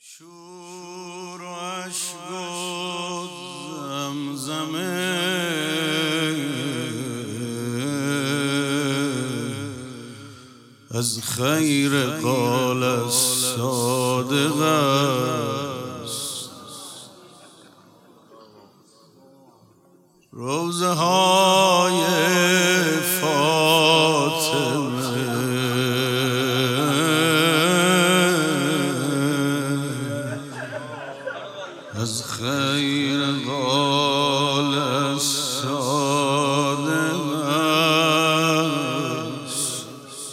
شور و اشک و زمزمه از خیر قال الصادق است. روزه های فاطمه از خیر قال الصادق است.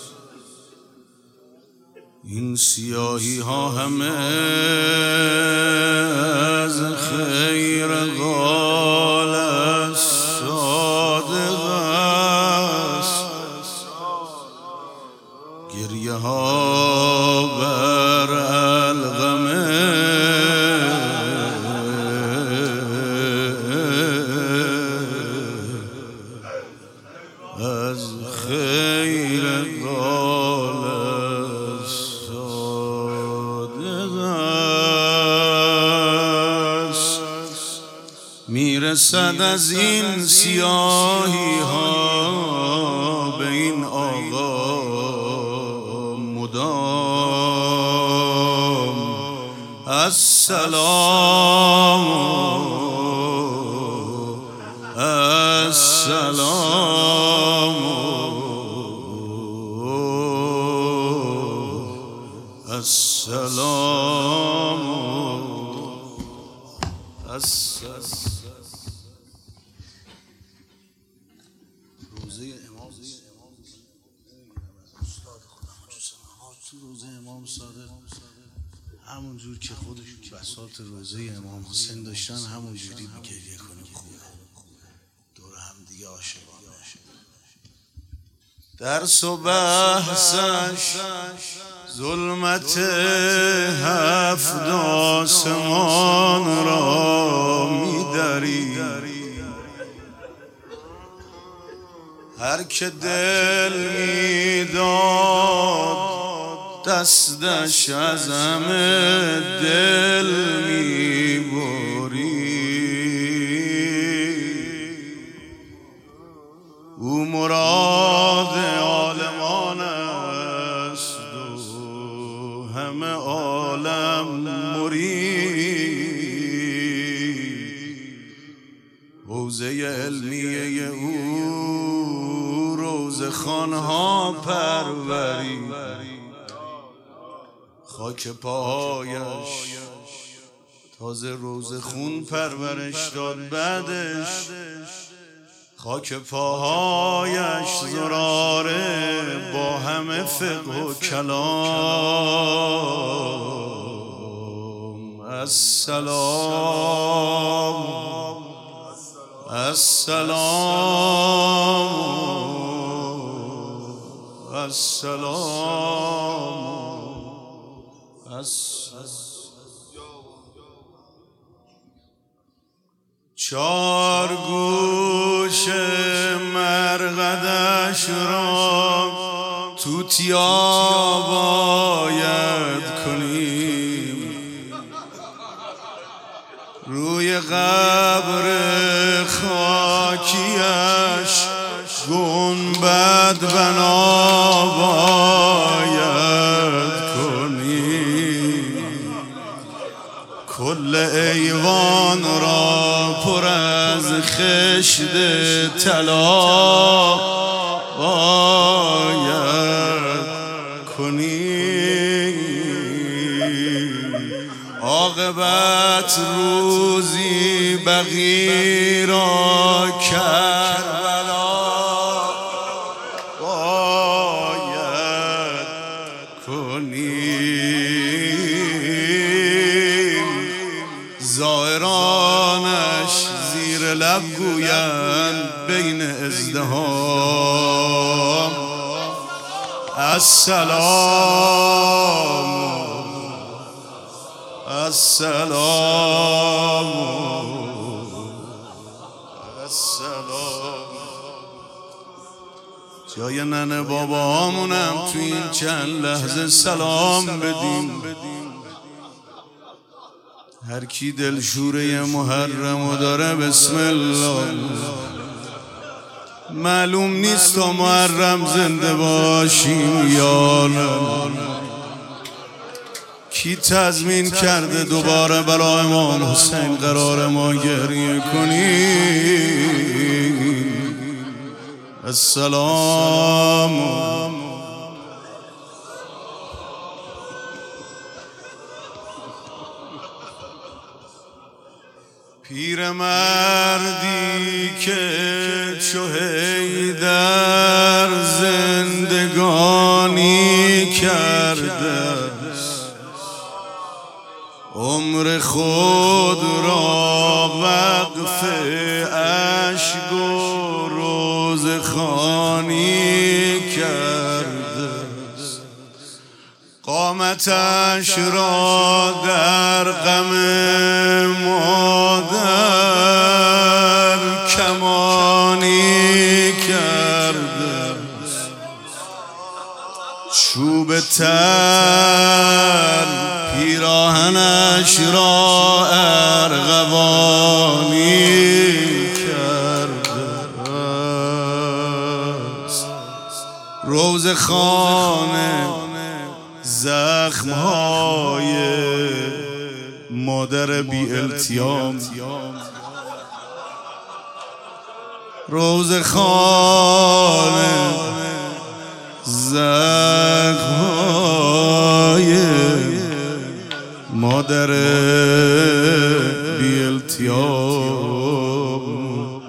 این سیاهی ها همه از خیر قال الصادق است. گریه ها بر الغمه از خیر قال الصادق است. میرسد از این سیاهی ها به این آقا مدام السلام السلام السلام روزه امام روزه امام صادق همون جور که خودشون بساط روزه امام حسین داشتن همون جوری گریه کنیم. خوبه دور هم دیگه عاشقانه درس و بحثش ظلمت هفت آسمان را می‌دری. هر که دل میداد دستش از همه دل میبری. او مراد عالمان است و همه عالم مرید. حوزه علمیه او روزه خوانها پروری. خاک پاهایش تازه روزه خون پرورش داد. بعدش خاک پاهایش زراره با همه فقه و کلام. السلام السلام السلام. چار گوش مرقدش را توتیا باید کنیم. روی قبر خاکیش گنبد بنا باید کنیم. کل ایوان را پر از خشت طلا باید کنیم. عاقبت روزی بقی را کربلا باید کنیم. زائرانش زیر لب گویند بین ازدحام السلام السلام السلام. جای ننه بابامونم تو این چند لحظه سلام بدیم. هر کی دلشوره محرمو داره بسم الله. معلوم نیست تا محرم زنده باشیم یا نه. کی تضمین کرده دوباره برای امام حسین قرار ما گریه کنیم؟ السلام. پیرمردی که چو حیدر زندگانی کرده، عمر خود را وقف اشک و روزخوانی کرده، قامتش را در غم مادر کمانی کرده، چوب تر پیراهنش را ارغوانی کرده، روزخانه زخمهای مادر بی التیام، روزخانه زخمهای مادر بی التیام.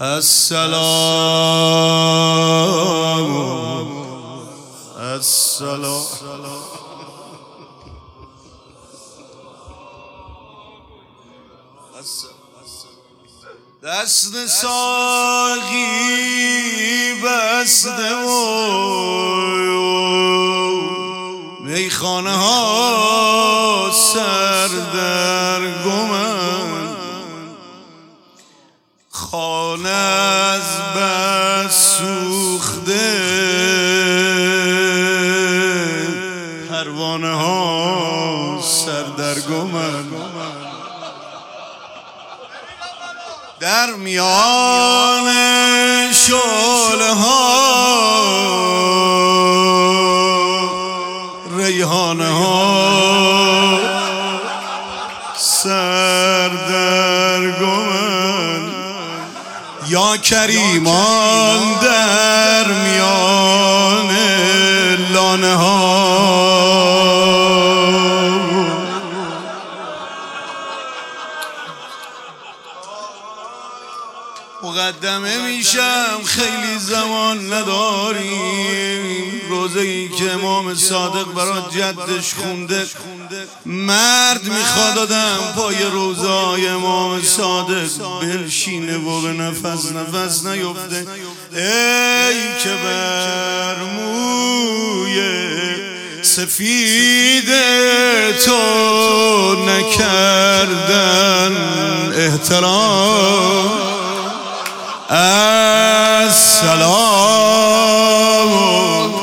السلام السلام. دست ساقی بسته و میخانه ها سردرگمند، خانه از بس سوخته، پروانه ها سردرگمند، در میان شعله ها ریحانه ها سردرگمند، یا کریمان در میان لانه ها. مقدمه میشم خیلی زمان نداریم. روزه‌ای که امام صادق برای جدش خونده، مرد میخواد آدم پای روزای امام صادق بنشینه و به نفس نفس نیفته. ای که بر موی سفید تو نکردن احترام. السلام.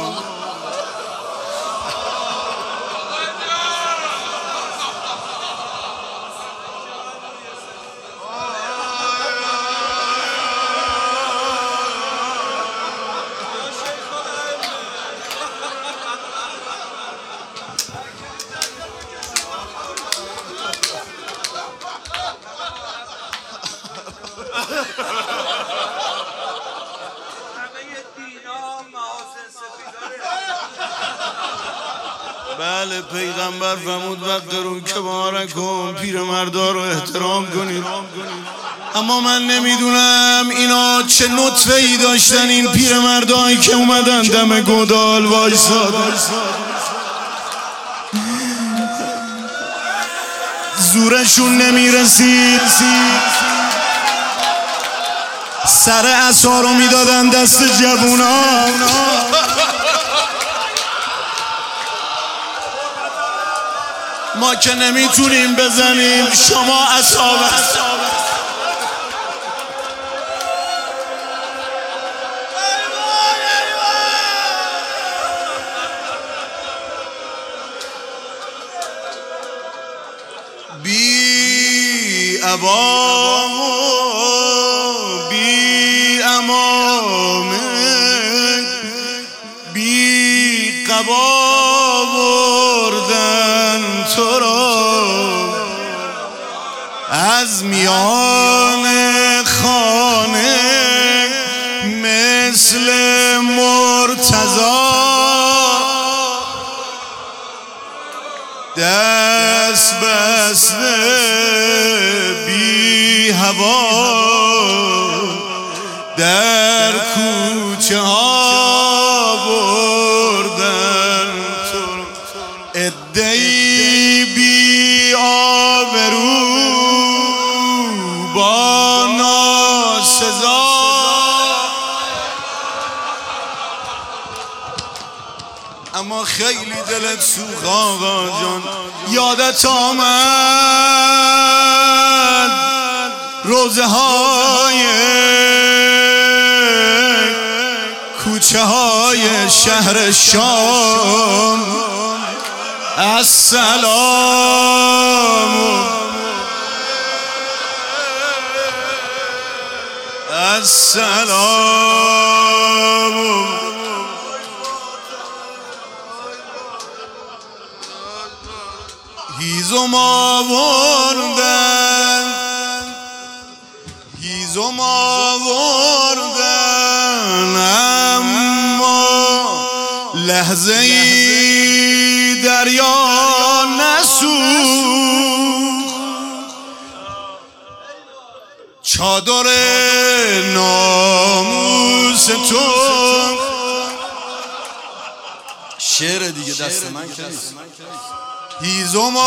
بله، پیغمبر فرمود وقرون کبارکم، پیرمردا رو احترام کنید. اما من نمیدونم اینا چه نطفه ای داشتن، این پیرمردایی که اومدن دم گودال وایسادن، زورشون نمیرسید، سر عصا رو میدادن دست جوونا. ما که نمیتونیم بزنیم، شما عصا بزن. بی ابا بی امامه بی قبا بردن تو را از میان خانه مثل مرتضی دست بسته بی هوا در کوچه ها بردن تو عده‌ای بی آبرو با ناسزا اما خیلی دلت سوخت آقا جان. یادت آمد روزه های کوچه های شهر شام. السلام السلام هیزم آوردن هیزم آوردن اما لحظه ای دریا نسوخت. چادر ناموس تو شعر دیگه دست من که نیست. هیزم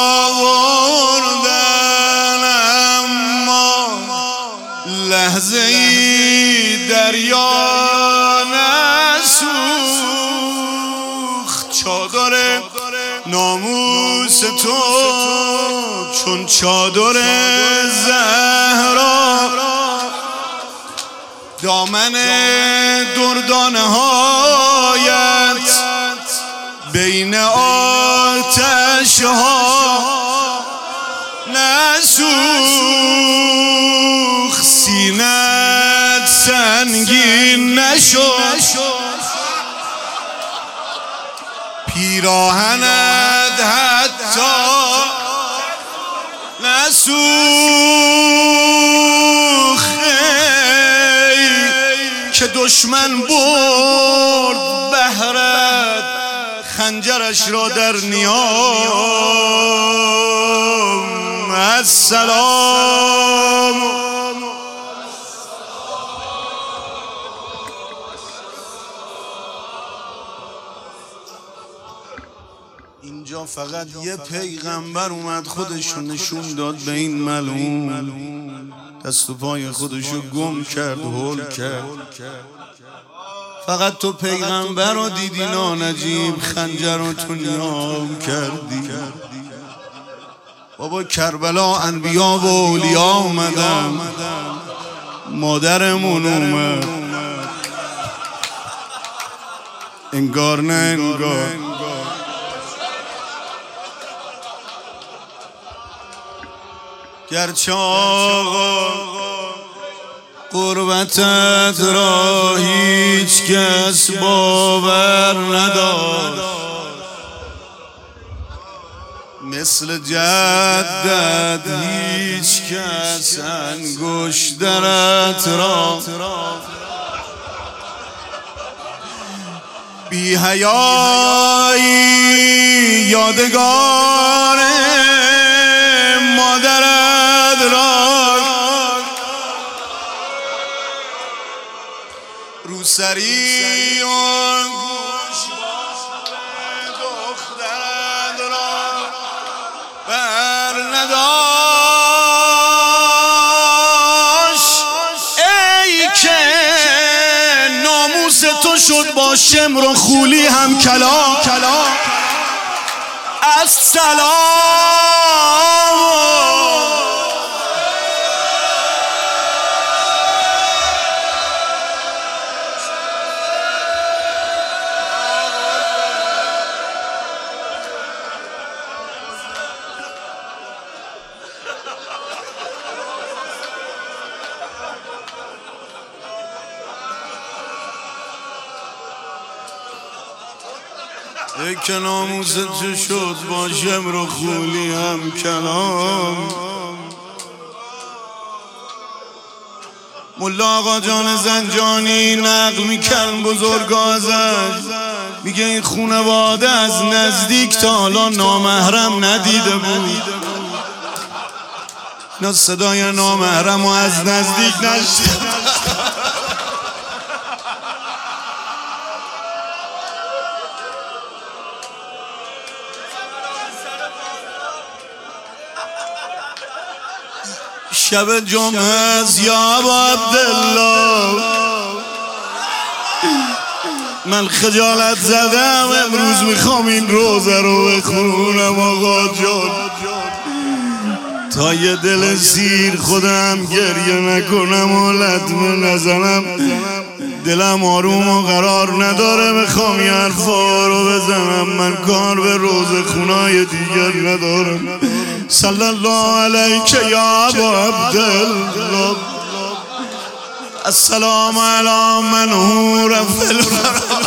آوردن اما لحظه ای دریا نسوخت. چادر ناموس تو چون چادر زهرا دامن دردانه هایت بین آتش ها نسوخت. سینت سنگین نشد پیراهنت حتی نسوخت که دشمن برد بهرت خنجرش را در نیام. السلام اینجا فقط یه پیغمبر اومد خودشو نشون داد به این ملعون، دست و پای خودشو گم کرد هول کرد. فقط تو پیغمبر رو دیدی نانجیب خنجر رو تو نیام کردی. بابا کربلا انبیا و اولیا اومدن، مادرمون اومد انگار نه انگار. گرچه آقا قربتت را هیچ کس باور نداشت، مثل جدت هیچ کس انگشترت را بی حیایی یادگار مادرت را روسری آن گوشوار دخترت را بر نداشت. ای که ناموس تو شد با شمر و خولی هم کلا. السلام که ناموس تو شد با شمر و خولی هم کلام. ملا آقا جان زنجانی نقل میکن بزرگا ازش، میگه این خونواده از نزدیک تا حالا نامحرم ندیده بود. اینا صدای نامحرم و از نزدیک نشنیده. شب جمعه است یا ابا عبدالله، من خجالت زدم امروز میخوام این روزه رو بخونم آقا جان، تا یه دل سیر خودم گریه نکنم و لطمه نزنم. دلم آروم و قرار نداره بخوام یه حرفا رو بزنم. من کار به روزه خونای دیگر ندارم. صلی الله علیک یا ابا عبدالله، السلام علی من هو رفع الورى.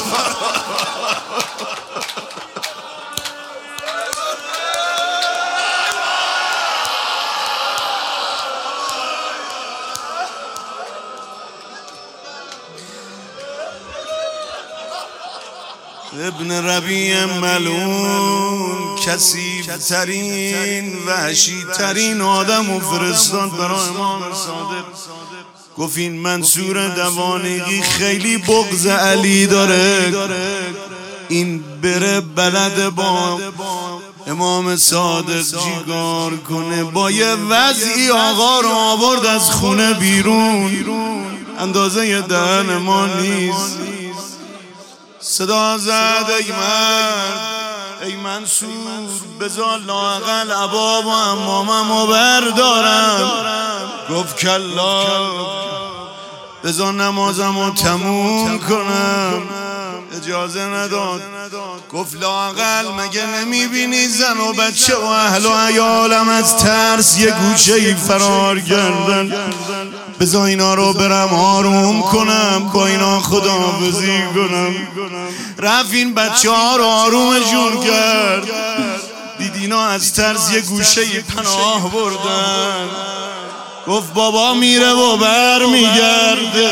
ابن ربیع ملعون کثیف ترین وحشی ترین آدم و فرستاد برای امام صادق. گفت این منصور دوانگی خیلی بغض علی داره، این بره بلد با امام صادق چیکار کنه. با یه وضعی آقا رو آورد از خونه بیرون، اندازه یه دهن ما نیست. صدا زد ای مرد ای منصور، بذار لااقل عباب و عماممو بردارم. گفت کلا، بذار نمازمو تموم کنم. اجازه نداد. گفت لااقل مگه نمیبینی زن و بچه و اهل و عیالم از ترس یه گوشه فرار کردن، بذار اینا رو برم آروم کنم، با اینا خداحافظی کنم. رفت این بچه ها رو آرومشون کرد، دید اینا از ترس یه گوشه پناه بردن. گفت بابا میره و بر میگرده.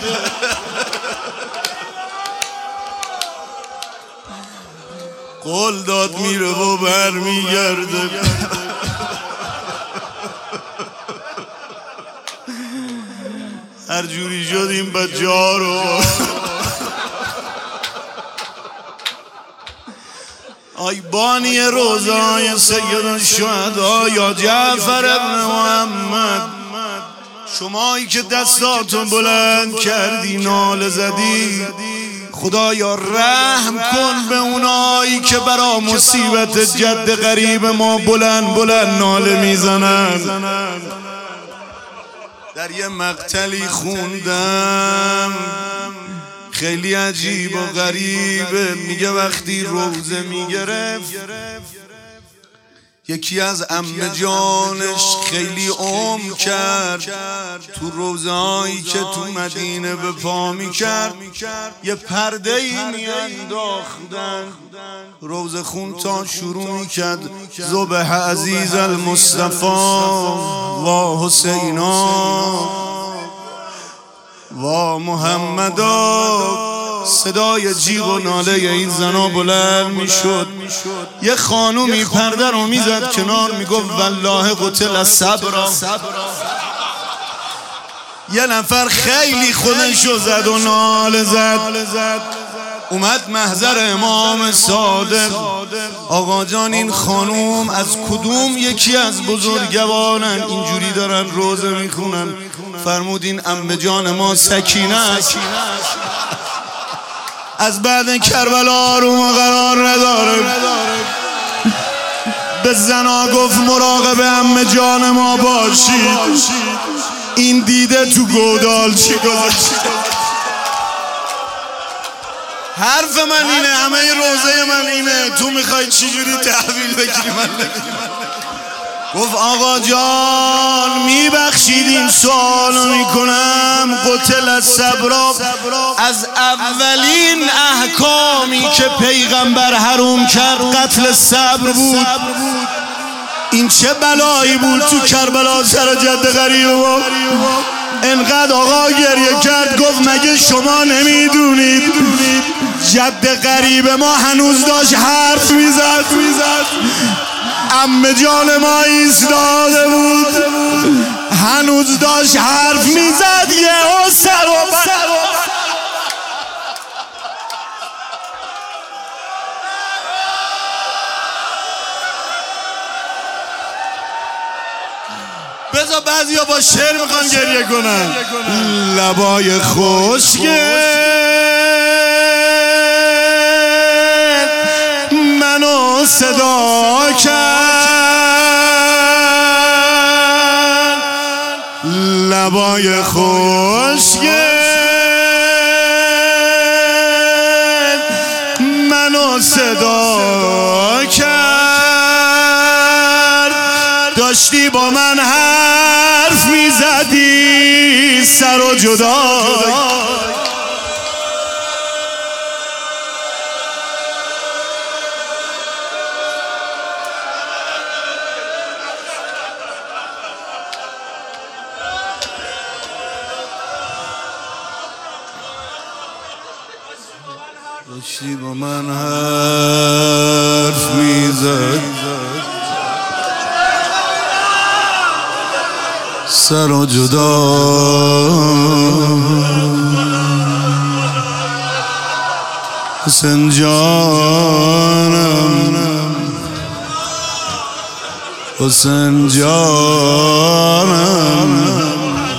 قول داد میره و بر میگرده. هر جوری شد این بچه ها رو آی بانی روزای سید الشهدا یا جعفر ابن محمد، شمایی که دستاتون بلند کردی ناله زدی، خدایا رحم کن به اونایی که برا مصیبت جد غریب ما بلند بلند ناله میزنن. در یه مقتلی خوندم خیلی عجیب و غریبه، میگه وقتی روزه میگرفت یکی از عمه جانش خیلی عمر کرد، تو روزه هایی که تو مدینه به پا میکرد یه پرده ای میانداختن. روزه خون تا شروع میکرد ذبح عزیز المصطفی و حسینا و محمدا. صدای جیغ و ناله این زنا بلند میشد. یه خانومی پرده رو میزد کنار، میگفت والله قتل الصبر. یه نفر خیلی خودشو زد و ناله زد. اومد محضر امام صادق. آقا جان این خانوم از کدوم یکی از بزرگوارن اینجوری دارن روزه میخونن؟ فرمودین عمه جان ما سکینه است، از بعد کربلا آروم قرار نداره. به زنا گفت مراقب عمه جان ما باشید، این دیده تو گودال چیکار. حرف من اینه، همه روزه من اینه. تو میخوای چی جوری تحویل بگیری من بگیری؟ گفت آقا جان میبخشید این سوالو میکنم. قتل الصبر از اولین احکامی که پیغمبر حروم کرد قتل صبر بود. این چه بلایی بود تو کربلا سر جد غریب ما. انقدر آقا گریه کرد گفت مگه شما نمیدونید جد غریب ما هنوز داشت حرف میزد. عمه جان ما ایستاده بود هنوز داشت حرف میزد. یهو سر و بذار بعضیا با شعر میخوان گریه کنن. لبای خشک منو صدا کرد. لبای خشک منو صدا کرد. داشتی با من حرف میزدی سر و جدا. داشتی با من حرف میزد سر و جدا. حسین جانم حسین جانم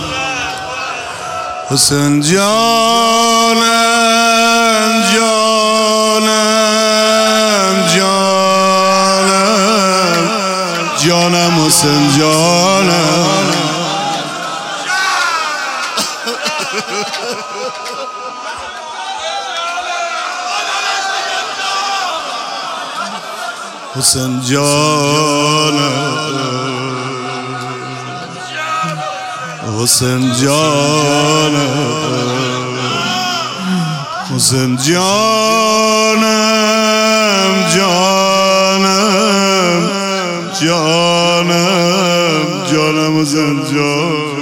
حسین جانم جانم حسین جانم. حسین جانم حسین جانم حسین جانم جانم حسین جانم.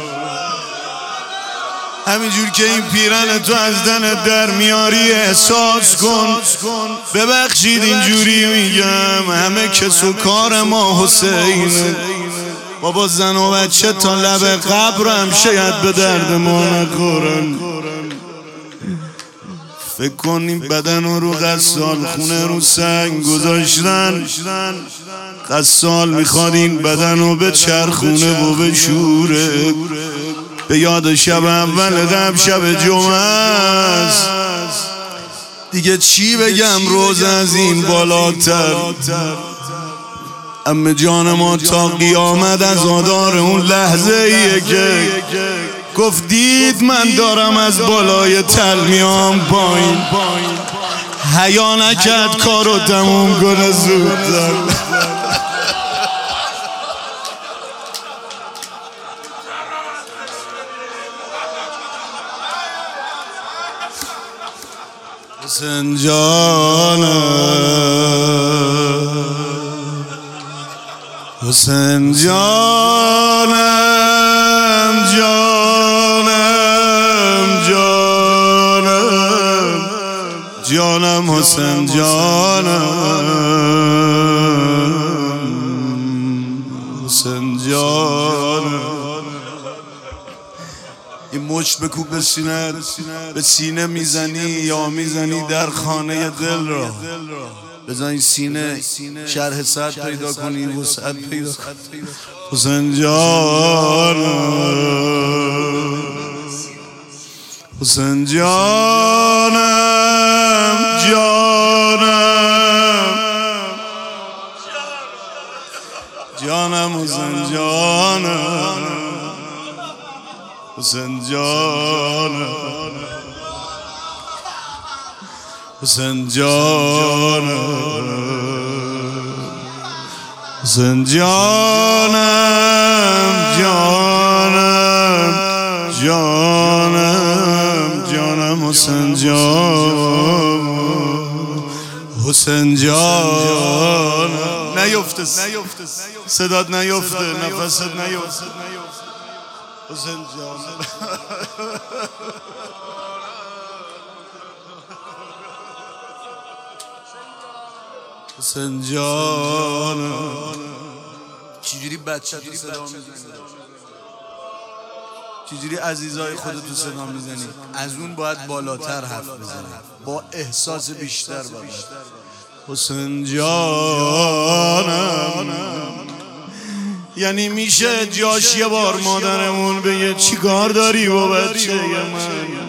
همینجور که این پیرن تو از دن در میاری احساس کن. ببخشید اینجوری میگم همه کس و کار ما حسینه. بابا زن و بچه تا لب قبرم شاید به درد ما نخورن. فکر کن این بدن رو غسال خونه رو سنگ گذاشتن. غسال میخواد این بدن رو به چرخونه و به شوره. به یاد شب اول قبل شب جمعه است. دیگه چی بگم روز از این بالاتر. عمه جان ما تا قیامت از آدار اون لحظه ایه که گفتید من دارم از بالای تل میام پایین. حیا نکرد کارو تموم کنه زودتر. حسین جانم حسین جانم جانم حسین جانم حسین جانم. این مشت بکوب به سینه، به سینه میزنی یا میزنی در خانه دل را. بزنی سینه شرح صد پیدا کنی وسعت پیدا کنی. حسین جانم حسین جانم جانم حسین جانم حسین جانم حسین جانم حسین جانم جانم جانم جانم حسین جان حسین جان نیفته صدات نیفته نفست نیفته حسین جان حسین جان چجوری بچه تو صدا میزنی؟ چجوری عزیزای خودت تو صدا میزنی؟ از اون باید بالاتر حرف بزنی، با احساس بیشتر باید. حسین جانم یعنی میشه جاش یه بار مادرمون بگه چی کار داری با بچه من؟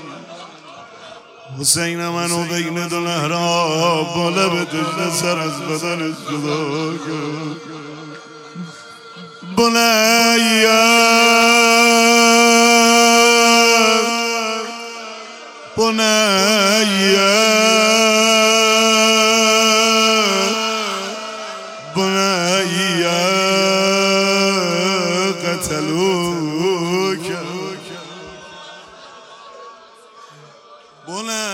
حسین منو بین دو لحراب با لب دجله سر از بدنش جدا کرد. بنیه بنیه بنیه قتلوک بنیه